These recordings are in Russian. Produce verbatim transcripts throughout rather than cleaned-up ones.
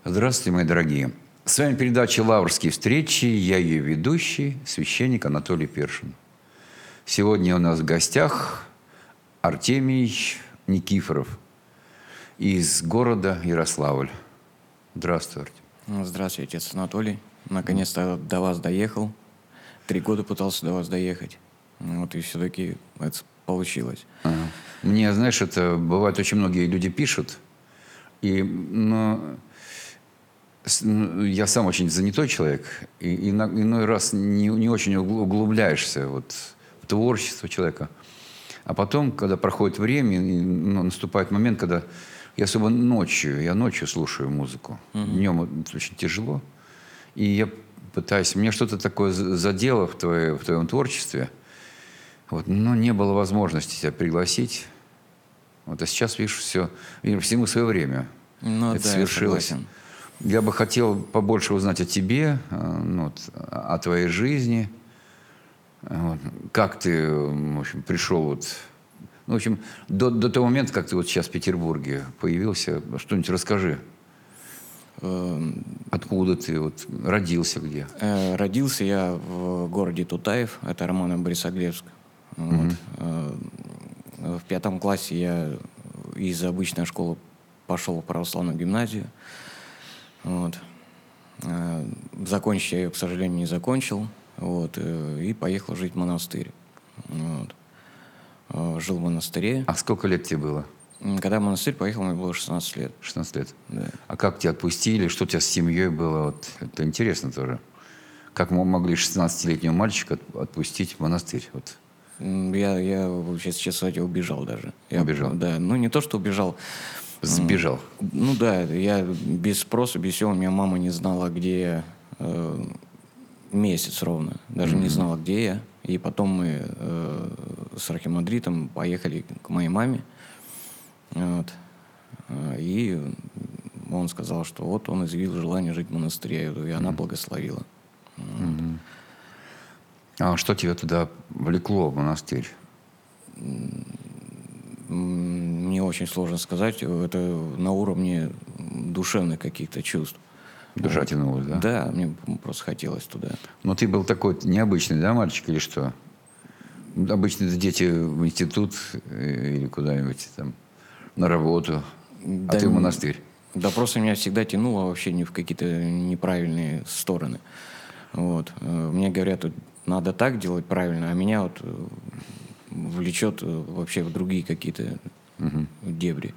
Здравствуйте, мои дорогие. С вами передача «Лаврские встречи». Я ее ведущий, священник Анатолий Першин. Сегодня у нас в гостях Артемий Никифоров из города Ярославль. Здравствуй, Артемий. Здравствуйте, отец Анатолий. Наконец-то до вас доехал. Три года пытался до вас доехать. Вот и все-таки это получилось. Ага. Мне, знаешь, это бывает, очень многие люди пишут, и, ну, я сам очень занятой человек, и, и иной раз не, не очень углубляешься вот, в творчество человека. А потом, когда проходит время, и, ну, наступает момент, когда я особо ночью, я ночью слушаю музыку. Mm-hmm. Днем это очень тяжело. И я пытаюсь, мне что-то такое задело в, твое, в твоем творчестве, вот, но не было возможности тебя пригласить. Вот, а сейчас, видишь, все, всему свое время. Ну, это да, свершилось. Я, я бы хотел побольше узнать о тебе, ну, вот, о твоей жизни. Вот, как ты, в общем, пришел вот, ну, в общем, до, до того момента, как ты вот сейчас в Петербурге появился, что-нибудь расскажи. Откуда ты вот родился, где? Родился я в городе Тутаев, это Романо-Борисоглебск. Вот. Mm-hmm. В пятом классе я из обычной школы пошел в православную гимназию. Вот. Закончить я ее, к сожалению, не закончил. Вот. И поехал жить в монастырь. Вот. Жил в монастыре. А сколько лет тебе было? Когда в монастырь поехал, мне было шестнадцать лет. шестнадцать лет? Да. А как тебя отпустили? Что у тебя с семьей было? Вот, это интересно тоже. Как мы могли шестнадцатилетнего мальчика отпустить в монастырь? Вот. Я, я, сейчас, честно сказать, убежал даже. Я, убежал? Да, ну не то, что убежал. Сбежал? Ну да, я без спроса, без всего. У меня мама не знала, где я. Э, месяц ровно. Даже mm-hmm. не знала, где я. И потом мы э, с архимандритом поехали к моей маме. Вот. И он сказал, что вот он изъявил желание жить в монастыре. И она mm-hmm. благословила. Вот. Mm-hmm. А что тебя туда влекло, в монастырь? Мне очень сложно сказать. Это на уровне душевных каких-то чувств. Душа вот. тянулась, да? Да, мне просто хотелось туда. Но ты был такой необычный, да, мальчик, или что? Обычно дети в институт или куда-нибудь там на работу, да, а ты в монастырь. Да просто меня всегда тянуло вообще не в какие-то неправильные стороны. Вот. Мне говорят, надо так делать правильно, а меня вот влечет вообще в другие какие-то угу. дебри.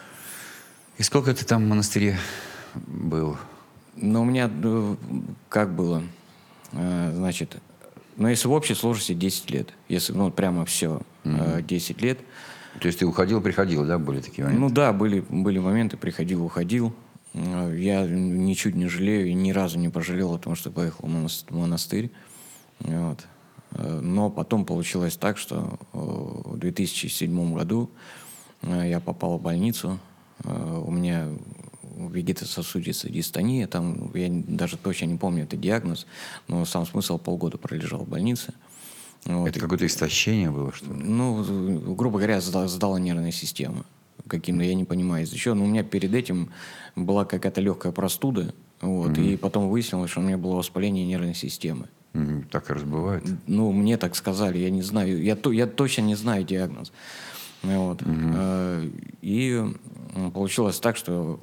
И сколько ты там в монастыре был? Ну, у меня как было, значит, ну, если в общей сложности десять лет, если, ну, прямо все, угу. десять лет. То есть ты уходил, приходил, да, были такие моменты? Ну, да, были, были моменты, приходил, уходил. Я ничуть не жалею и ни разу не пожалел о том, что поехал в монастырь. Вот. Но потом получилось так, что в две тысячи седьмом году я попал в больницу. У меня вегетососудистая дистония. Там, я даже точно не помню этот диагноз, но сам смысл полгода пролежал в больнице. Вот. Это какое-то истощение было, что ли? Ну, грубо говоря, сдала, сдала нервная система. Каким-то, я не понимаю, из-за чего. Но у меня перед этим была какая-то легкая простуда. Вот, mm-hmm. И потом выяснилось, что у меня было воспаление нервной системы. Mm-hmm. Так и раз бывает? Ну, мне так сказали, я не знаю. Я, я точно не знаю диагноз. Вот. Mm-hmm. И получилось так, что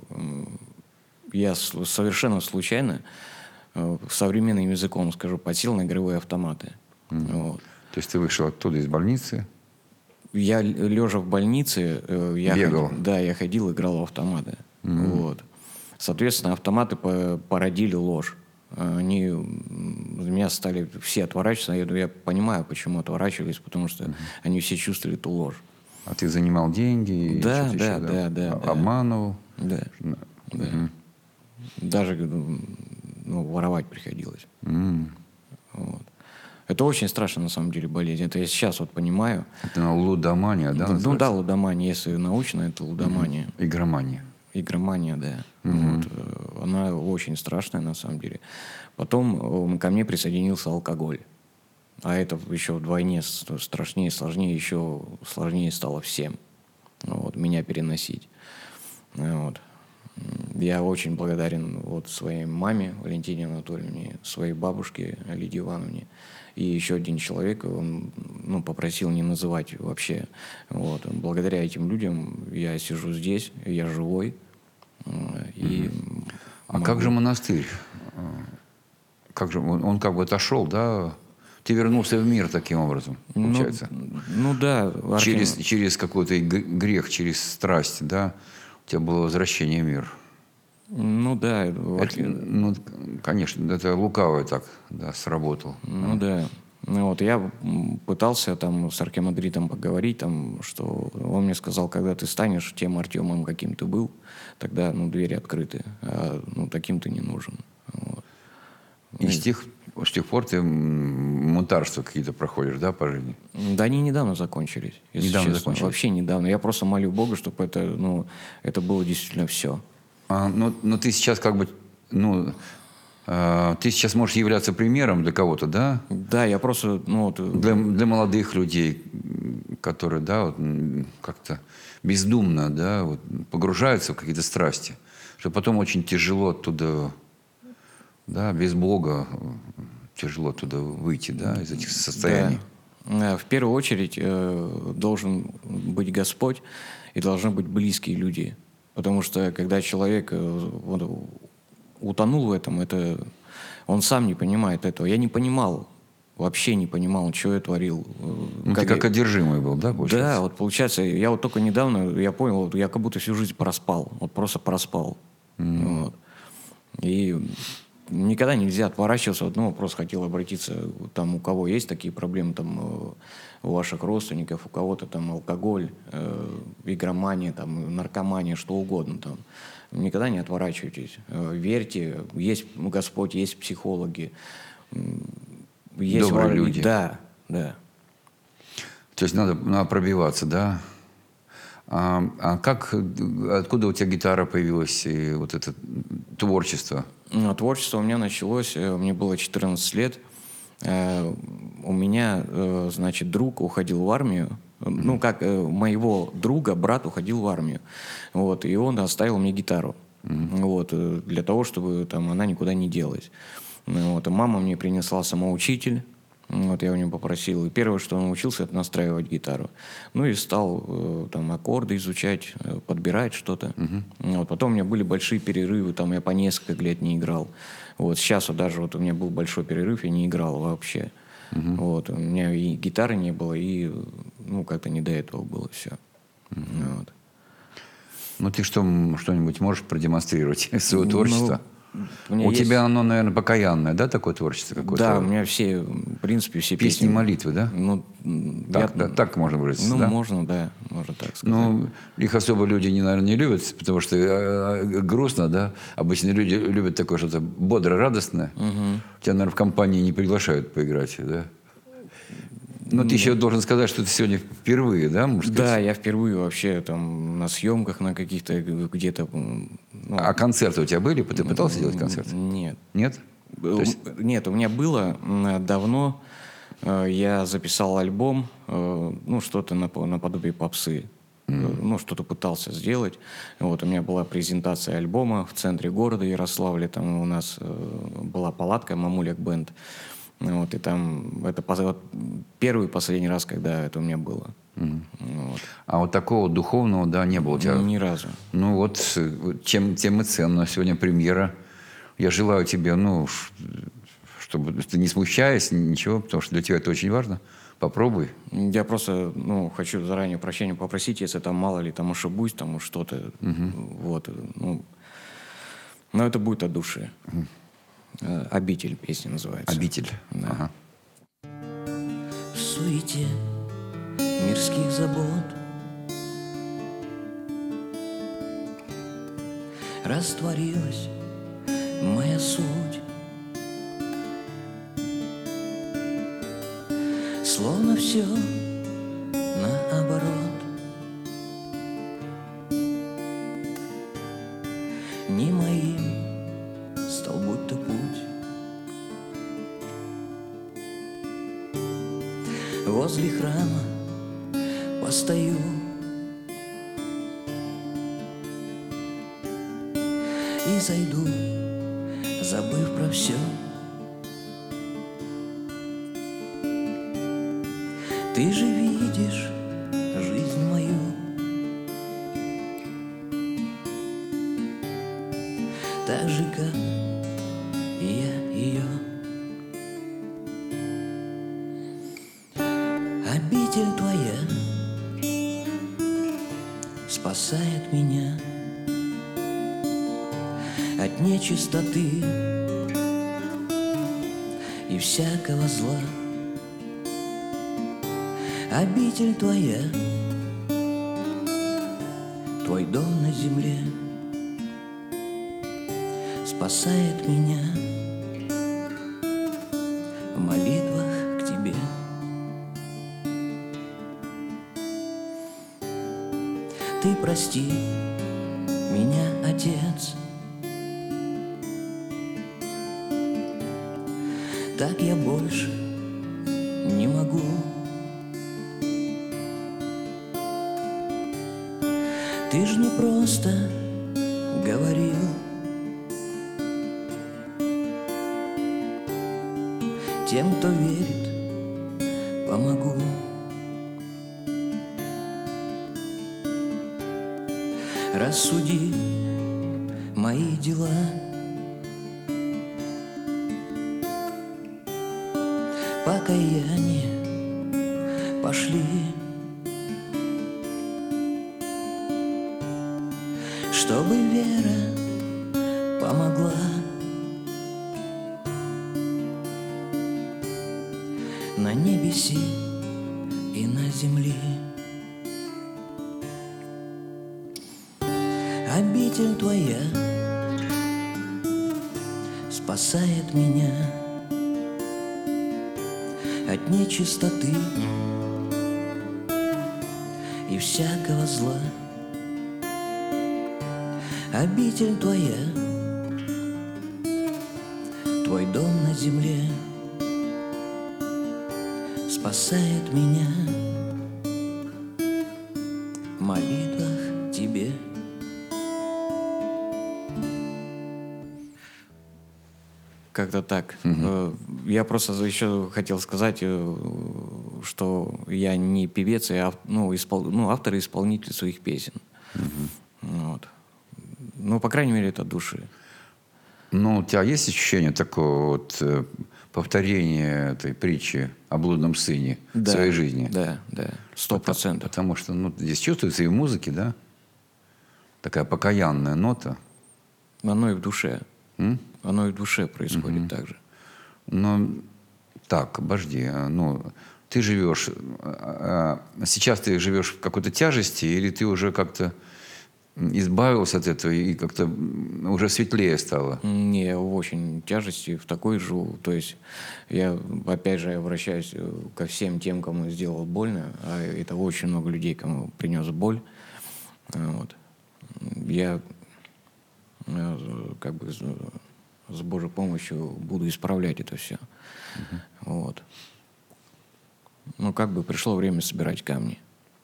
я совершенно случайно, современным языком скажу, подсел на игровые автоматы. Mm-hmm. Вот. То есть ты вышел оттуда из больницы? Я, лежа в больнице, я бегал? Ходил, да, я ходил, играл в автоматы. Mm-hmm. Вот. Соответственно, автоматы породили ложь. Они меня стали все отворачиваться. Я, я понимаю, почему отворачивались, потому что mm-hmm. они все чувствовали эту ложь. А ты занимал деньги? Да, да, да, еще, да, да, да. Обманывал? Да. Mm-hmm. да. Даже ну, воровать приходилось. Mm-hmm. Вот. Это очень страшно, на самом деле, болезнь. Это я сейчас вот понимаю. Это лудомания, да? Ну называется? Да, лудомания. Если научно, это лудомания. Mm-hmm. Игромания. Игромания, да. Mm-hmm. Вот. Она очень страшная, на самом деле. Потом ко мне присоединился алкоголь. А это еще вдвойне страшнее, сложнее. Еще сложнее стало всем. Вот, меня переносить. Вот. М, Я очень благодарен вот своей маме Валентине Анатольевне, своей бабушке Лидии Ивановне. И еще один человек, он ну, попросил не называть вообще. Вот. Благодаря этим людям я сижу здесь, я живой. э, И А как могу- же монастырь? А, Как же он, он как бы отошел, да? Ты вернулся в мир таким образом, Ну, получается? ну да, Архим- Через, через какой-то г- грех, через страсть, да? У тебя было возвращение в мир. ну да, Это, Архим- ну, конечно, это лукавое так, да, сработал. Ну да. Ну вот я м, пытался там с Архимандритом поговорить, там, что он мне сказал, когда ты станешь тем Артемом, каким ты был, тогда ну, двери открыты, а ну, таким ты не нужен. Вот. И с тех, с тех пор ты м, мутарства какие-то проходишь, да, по жизни? Да они недавно закончились, если Недавно честно. закончились. Вообще недавно. Я просто молю Бога, чтобы это, ну, это было действительно все. А, но, но ты сейчас как бы, ну, а, ты сейчас можешь являться примером для кого-то, да? Да, я просто, ну, вот, Для, для молодых людей, м, которые, да, вот, м, как-то бездумно, да, вот, погружаются в какие-то страсти, что потом очень тяжело оттуда, да, без Бога э, тяжело оттуда выйти, да, из этих состояний. да. Э, В первую очередь э, должен быть Господь и должны быть близкие люди. Потому что когда человек э, вот, утонул в этом, это он сам не понимает этого. Я не понимал, вообще не понимал, что я творил. э, Ну, ты как как я- одержимый был, да, получается? Да, вот получается, я вот только недавно, я понял, вот я как будто всю жизнь проспал, вот просто проспал. Вот. И никогда нельзя отворачиваться, вот, ну, просто хотел обратиться, там, у кого есть такие проблемы, там, э, у ваших родственников, у кого-то там алкоголь, э, игромания, там, наркомания, что угодно там. Никогда не отворачивайтесь, э, верьте, есть Господь, есть психологи, м, есть Добрые ва- люди. Да, да. То есть надо, надо пробиваться, да? А, а как, э, откуда у тебя гитара появилась и вот это творчество? Ну, творчество у меня началось, э, мне было четырнадцать лет. Э, У меня, э, значит, друг уходил в армию. Ну, как э, моего друга брат уходил в армию. Вот, и он оставил мне гитару. Вот, э, для того, чтобы там она никуда не делась. Ну, вот, а мама мне принесла самоучитель. Вот, я у него попросил. И первое, что он научился, это настраивать гитару. Ну и стал э, там аккорды изучать, э, подбирать что-то. Вот, потом у меня были большие перерывы, там я по несколько лет не играл. Вот сейчас вот даже вот у меня был большой перерыв, я не играл вообще. Вот, у меня и гитары не было, и ну как-то не до этого было все. Вот. Ну, ты что, м, что-нибудь можешь продемонстрировать из своего творчества? Ну, у меня У есть- тебя оно, наверное, покаянное, да, такое творчество какое-то? Да, у меня все, в принципе, все Песни, песни. молитвы, да? Ну, м, Так, я- да, так можно выразиться, Ну, да? можно, да, можно так сказать. Ну, их особо люди, не, наверное, не любят, потому что э, э, грустно, да? Обычно люди любят такое что-то бодро, радостное. Тебя, наверное, в компании не приглашают поиграть, да? Но ты еще должен сказать, что ты сегодня впервые, да, можно Да, сказать? я впервые вообще там на съемках на каких-то э, где-то. м, Ну, А концерты у тебя были? Ты пытался делать концерты? Нет. Нет? Э, То есть- Нет, у меня было м, давно. э, Я записал альбом, э, ну, что-то напо- наподобие попсы. Э, Ну, что-то пытался сделать. Вот, у меня была презентация альбома в центре города Ярославля. Там у нас э, была палатка «Мамуляк Бенд». Вот, и там это пос- вот первый и последний раз, когда это у меня было. Вот. А вот такого духовного, да, не было у тебя? Ни разу. Ну вот, э, вот чем, тем и ценно. Сегодня премьера. Я желаю тебе, ну, ш- чтобы ты не смущаясь, ничего, потому что для тебя это очень важно. Попробуй. Я просто, ну, хочу заранее прощения попросить, если там мало ли там ошибусь, там что-то, вот, ну, но это будет от души. Э, «Обитель» песня называется. Обитель. Ага. В суете мирских забот растворилась моя суть, словно все наоборот. Не моим стал будто путь. Возле храма постою, и зайду, забыв про все. Ты же видишь жизнь мою, так же, как и я ее. Обитель твоя спасает меня от нечистоты и всякого зла. Обитель твоя, твой дом на земле спасает меня в молитвах к тебе. Ты прости меня, Отец, так я больше не могу. Ты ж не просто говорил, тем, кто верит, помогу. Рассуди мои дела, покаяние пошли, чтобы вера помогла на небесе и на земле. Обитель твоя спасает меня от нечистоты и всякого зла. Обитель твоя, твой дом на земле спасает меня в молитвах тебе. Как-то так. Э, Я просто еще хотел сказать, э, что я не певец, я ав- ну, испол- ну, автор и исполнитель своих песен. Вот. Ну, по крайней мере, это от души. Ну, у тебя есть ощущение такого вот э, повторения этой притчи о блудном сыне в Да, своей жизни? Да, да, сто процентов. Потому что ну, здесь чувствуется и в музыке, да? Такая покаянная нота. Оно и в душе. М? Оно и в душе происходит так же. Но так, обожди. а, Ну, ты живешь... а, а, Сейчас ты живешь в какой-то тяжести, или ты уже как-то избавился от этого и как-то м, уже светлее стало? Не, я в очень тяжести, в такой живу. То есть я, опять же, обращаюсь э, ко всем тем, кому сделал больно, а это очень много людей, кому принес боль. А, Вот. Я э, как бы с, с Божьей помощью буду исправлять это все. Вот. Ну, как бы пришло время собирать камни.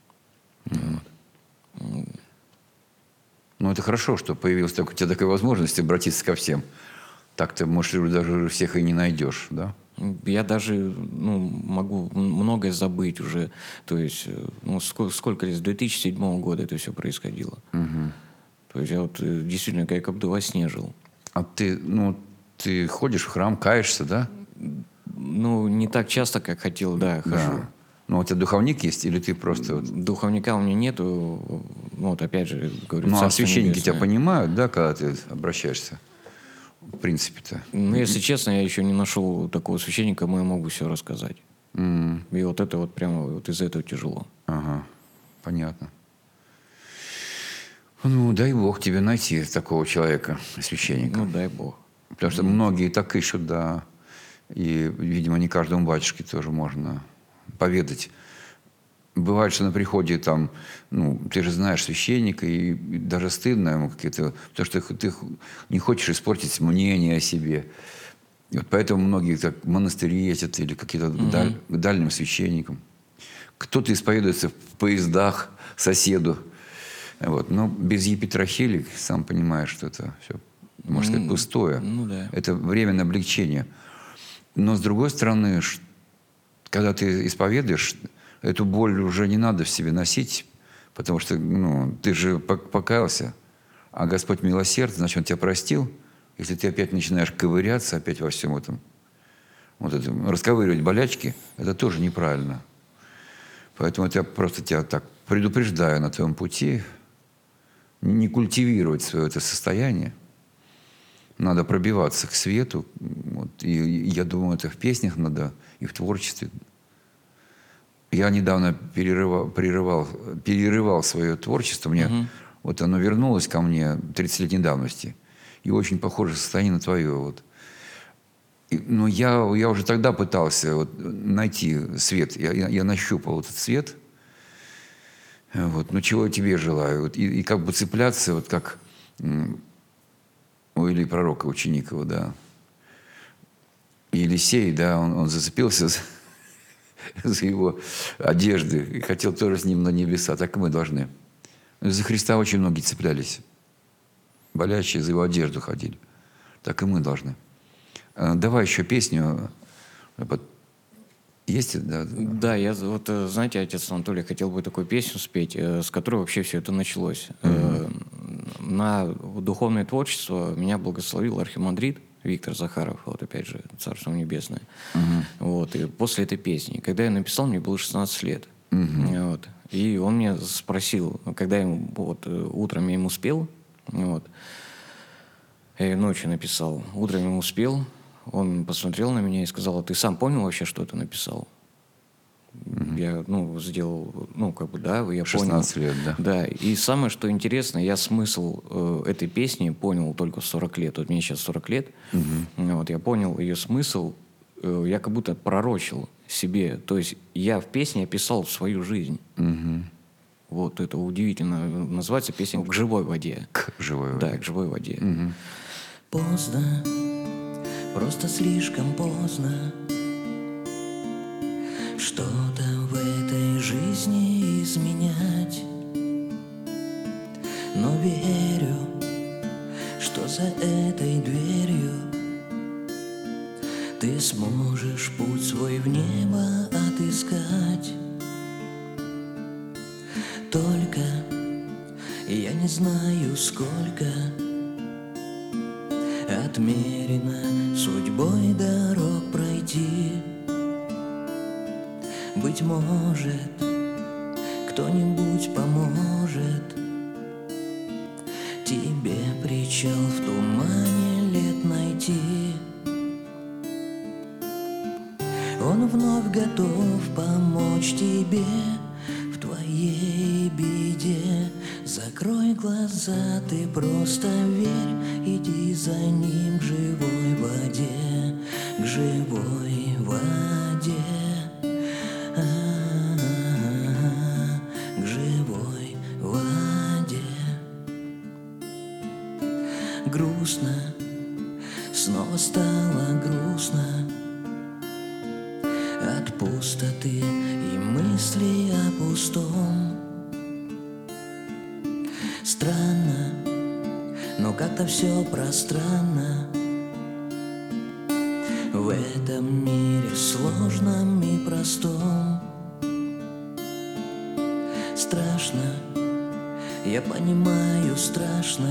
Ну, это хорошо, что появилась так, у тебя такая возможность обратиться ко всем. Так ты, может, даже всех и не найдешь, да? Я даже ну, могу многое забыть уже. То есть, э, ну, сколько, сколько лет? С две тысячи седьмого года это все происходило. То есть я вот э, действительно как будто во сне жил. А ты, ну, ты ходишь в храм, каешься, да? Ну, не так часто, как хотел, да, хожу. Да. Ну, у тебя духовник есть, или ты просто... вот- Духовника у меня нету. Ну, вот опять же, говорю, Ну, а Царство священники тебя Небесное. понимают, да, когда ты обращаешься? В принципе-то. Ну, если честно, я еще не нашел такого священника, кому я могу все рассказать. М, И вот это вот прямо вот из-за этого тяжело. Ага, понятно. Ну, дай Бог тебе найти такого человека, священника. Ну, дай бог. Потому что многие так ищут, да. И, видимо, не каждому батюшке тоже можно поведать. Бывает, что на приходе там, ну, ты же знаешь священника, и даже стыдно ему какие-то... Потому что ты, ты не хочешь испортить мнение о себе. И вот поэтому многие так в монастыри ездят или какие-то к, даль- к дальним священникам. Кто-то исповедуется в поездах соседу. Вот. Но без епитрахилий, сам понимаешь, что это все можно сказать, М, пустое. ну да. Это временное облегчение. Но, с другой стороны, ш- когда ты исповедуешь, эту боль уже не надо в себе носить, потому что ну, ты же пок- покаялся, а Господь милосерд, значит, Он тебя простил. Если ты опять начинаешь ковыряться опять во всем этом, вот это, расковыривать болячки, это тоже неправильно. Поэтому я просто тебя так предупреждаю на твоем пути, не культивировать свое это состояние. Надо пробиваться к свету. Вот, и, и я думаю, это в песнях надо, и в творчестве. Я недавно перерывал, прерывал, перерывал свое творчество. Мне Мгм. вот оно вернулось ко мне тридцатилетней давности. И очень похоже состояние на твое. Вот. И, но я, я уже тогда пытался вот, найти свет. Я, я, я нащупал этот свет. Вот. Ну, чего я тебе желаю? Вот, и, и как бы цепляться, вот как м, у Ильи Пророка, ученик его, да. И Елисей, да, он, он зацепился за, за его одежды и хотел тоже с ним на небеса. Так и мы должны. За Христа очень многие цеплялись. Болящие за его одежду ходили. Так и мы должны. А, давай еще песню. Есть? Да. Да, я з- вот, э, знаете, отец Анатолий, хотел бы такую песню спеть, э, с которой вообще все это началось. Э, На духовное творчество меня благословил архимандрит Виктор Захаров, вот опять же, Царство Небесное. Вот, и после этой песни, когда я написал, мне было шестнадцать лет. Вот, и он меня спросил, когда я ему, вот, э, утром я ему спел, вот, я ее ночью написал, утром ему спел, он посмотрел на меня и сказал: а ты сам понял вообще, что ты написал? Я, ну, сделал, ну, как бы, да, я шестнадцать понял. лет, да. Да, и самое, что интересно, я смысл э, этой песни понял только в сорок лет. Вот мне сейчас сорок лет. Вот, я понял ее смысл, э, я как будто пророчил себе. То есть я в песне описал свою жизнь. Вот, это удивительно. Называется песня «К живой воде». К живой воде. Да, «К живой воде». Поздно, просто слишком поздно. Что-то в этой жизни изменять. Но верю, что за этой дверью ты сможешь путь свой в небо отыскать. Только я не знаю, сколько отмерено судьбой дорог пройти. Быть может, кто-нибудь поможет тебе причал в тумане лет найти. Он вновь готов помочь тебе в твоей беде. Закрой глаза, ты просто верь, иди за ним к живой воде, к живой воде. А-а-а, к живой воде. Грустно, снова стало грустно от пустоты и мысли о пустом. Странно, но как-то все пространно в этом мире сложном и простом. Страшно, я понимаю, страшно,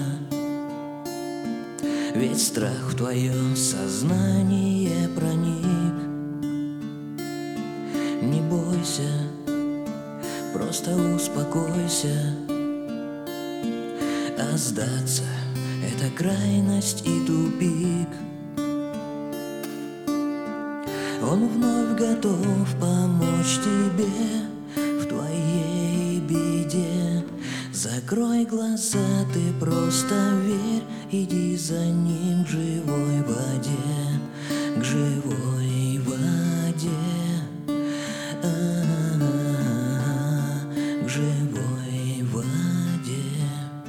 ведь страх в твое сознание проник. Не бойся, просто успокойся, а сдаться — это крайность и тупик. Он вновь готов помочь тебе в твоей беде. Закрой глаза, ты просто верь, иди за ним к живой воде, к живой воде. А-а-а, к живой воде.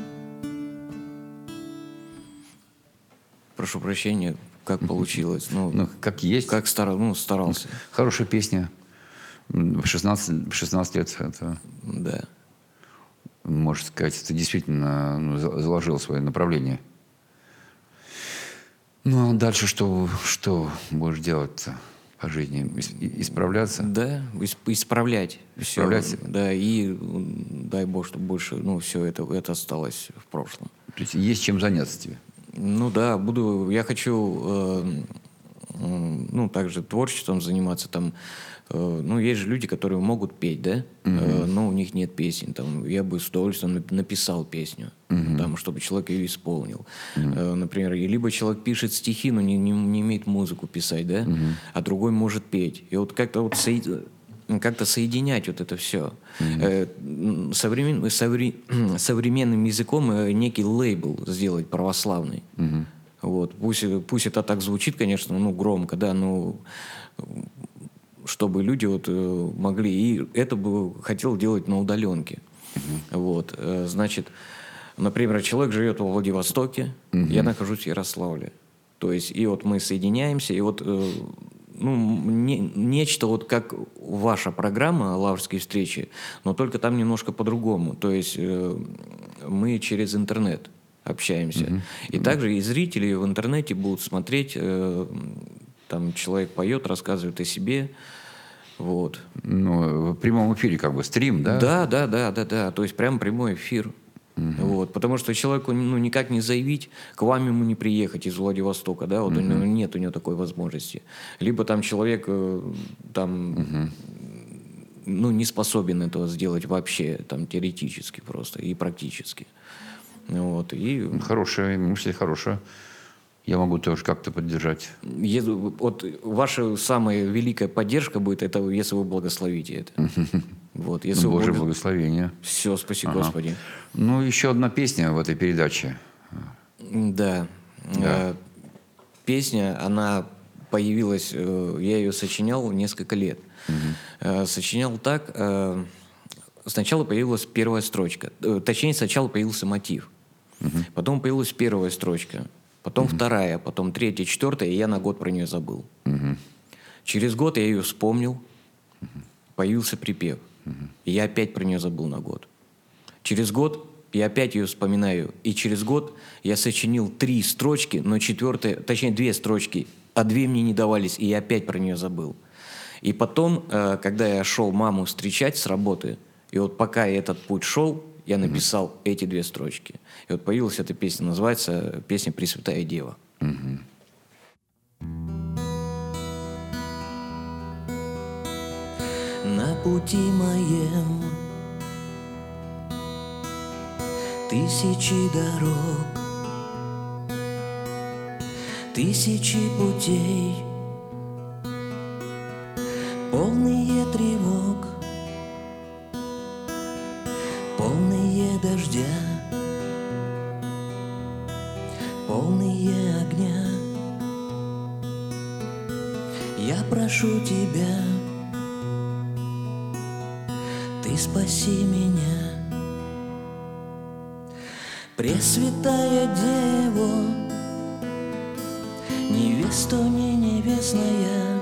Прошу прощения, как получилось. Ну, Ну, как есть. как стар, ну, старался. Хорошая песня. В шестнадцать, в шестнадцать лет это, Да. можно сказать, ты действительно ну, за- заложил свое направление. Ну, а дальше что, что будешь делать-то по жизни? Ис- и- Исправляться? Да, ис- исправлять. Исправлять всё. себя. Да, и м, дай бог, чтобы больше, ну, все это, это осталось в прошлом. То есть есть чем заняться тебе? Ну да, буду, я хочу, э, м, ну, также творчеством заниматься там. Э, ну, есть же люди, которые могут петь, да, Э, но у них нет песен. Там, я бы с удовольствием нап- написал песню, там, чтобы человек ее исполнил. Э, например, и либо человек пишет стихи, но не, не, не умеет музыку писать, да, а другой может петь. И вот как-то вот соед- как-то соединять вот это все. Современ- совре- современным языком э, некий лейбл сделать православный. Вот. Пусть, пусть это так звучит, конечно, ну, громко, да, но чтобы люди вот э, могли... И это бы хотел делать на удаленке. Вот. Э, значит, например, человек живет во Владивостоке, я нахожусь в Ярославле. То есть, и вот мы соединяемся, и вот... э, ну, не- нечто вот как ваша программа «Лаврские встречи», но только там немножко по-другому. То есть э, мы через интернет общаемся. И также и зрители в интернете будут смотреть, э, там человек поет, рассказывает о себе. Вот. Ну, в прямом эфире как бы стрим, да? Да, да, да, да, да. То есть прям прямой эфир. Вот. Потому что человеку ну, никак не заявить, к вам ему не приехать из Владивостока, да, вот у него, нет у него такой возможности. Либо там человек э, там, ну, не способен этого сделать вообще, там, теоретически просто и практически. Вот. И Хорошая мысль, хорошая. Я могу тоже как-то поддержать. Если- вот ваша самая великая поддержка будет, это если вы благословите это. Вот, если Ну, вы Божье благо- благословение. Все, спаси Господи. Ну, еще одна песня в этой передаче. Да. Э, Песня, она появилась, э, я ее сочинял несколько лет. Э, Сочинял так, э, сначала появилась первая строчка, э, точнее, сначала появился мотив, потом появилась первая строчка, потом вторая, потом третья, четвертая, и я на год про нее забыл. Через год я ее вспомнил, появился припев, и я опять про нее забыл на год. Через год я опять ее вспоминаю, и через год я сочинил три строчки, но четвертая, точнее две строчки, а две мне не давались, и я опять про нее забыл. И потом, э, когда я шел маму встречать с работы, и вот пока я этот путь шел, я написал эти две строчки. И вот появилась эта песня, называется песня «Пресвятая Дева». На пути моем тысячи дорог, тысячи путей, полные тревог, полные дождя, полные огня. Я прошу тебя, ты спаси меня. Пресвятая Дева, невеста не невестная,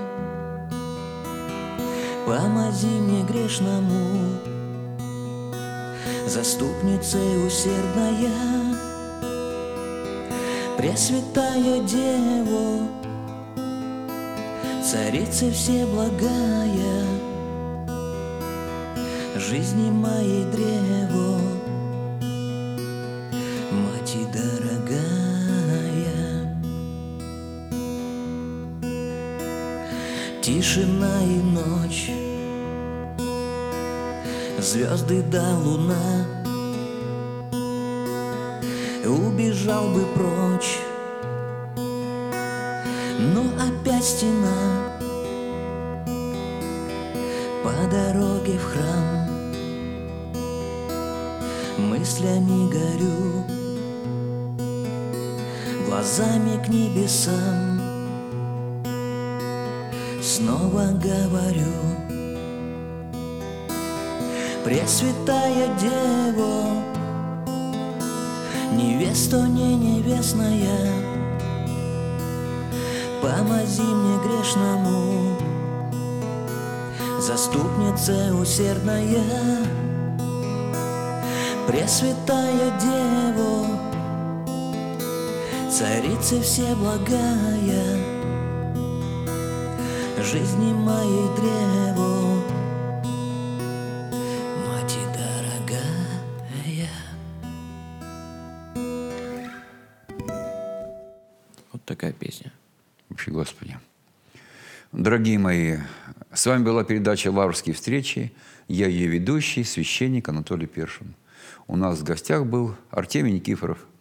помози мне грешному, заступницей усердная. Пресвятая Дева, царица всеблагая, жизни моей древо, мать и дорогая. Тишина и ночь, звезды да луна, убежал бы прочь, но опять стена. По дороге в храм мыслями горю, глазами к небесам снова говорю: Пресвятая Дева, невеста не невестная, помози мне грешному, заступница усердная. Пресвятая Дева, царицы всеблагая, жизни моей древу, мать дорогая. Вот такая песня. Вообще, Господи. Дорогие мои, с вами была передача «Лаврские встречи». Я ее ведущий, священник Анатолий Першин. У нас в гостях был Артемий Никифоров.